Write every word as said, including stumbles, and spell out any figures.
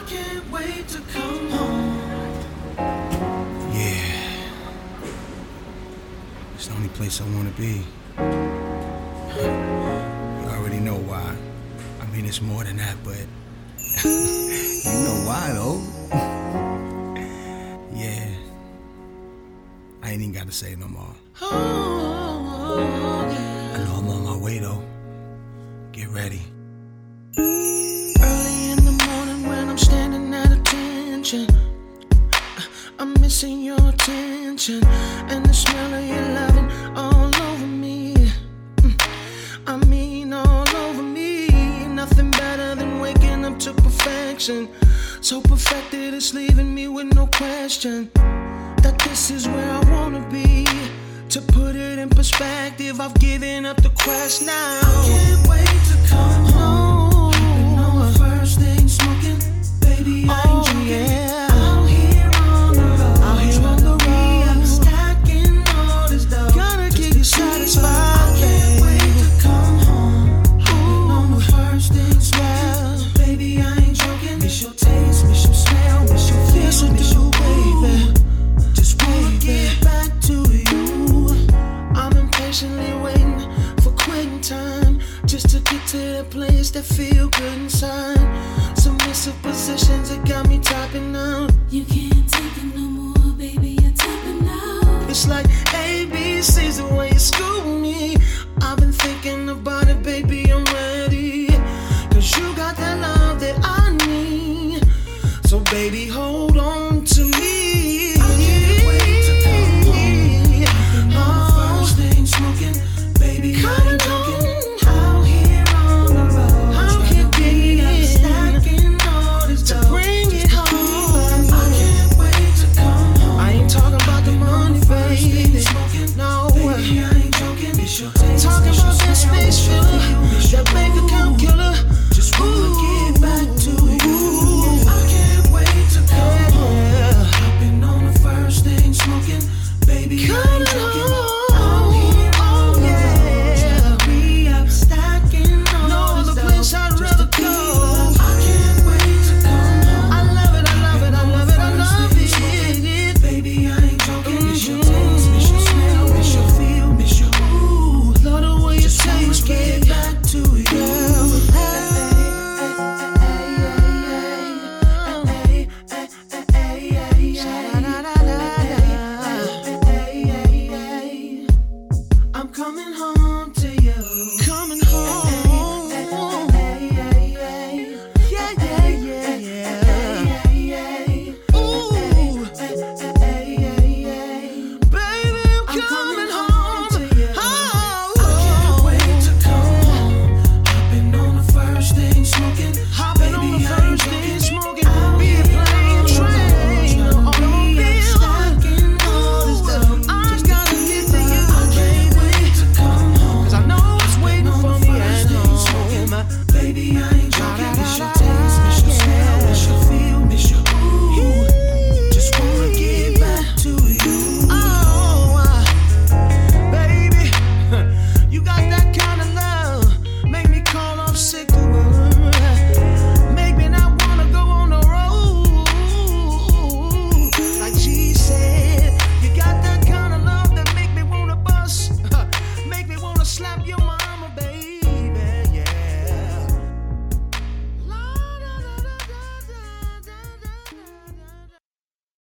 can't wait to come home. Yeah. It's the only place I wanna be. You already know why. I mean, it's more than that, but you know why, though. Yeah. I ain't even gotta say no more. Oh, yeah. I know I'm on my way, though. Get ready. Early in the morning when I'm standing at attention, I'm missing your attention and the smell of your loving all over me. I mean all over me. Nothing better than waking up to perfection. So perfected it's leaving me with no question that this is where I wanna be. To put it in perspective, I've given up the quest now. I can't wait to come home. Hopping on my first thing smoking, baby, I ain't Oh, joking. yeah. Out here on the road, Out here on the road. stacking all this dough. Gotta just keep to you be- satisfied, I can't wait babe. to come home. Hopping on my first thing smoking, baby, I ain't joking. Miss your taste, miss your smell, miss your feel, Yes, I miss do, your baby. Just wanna Baby. get back to you. I'm impatiently waiting for quitting time, just to get to that place that feel good inside. Submissive positions that got me topping out. You can't take it no more, baby, you're tapping out. It's like A B C's the way you school me. I've been thinking about it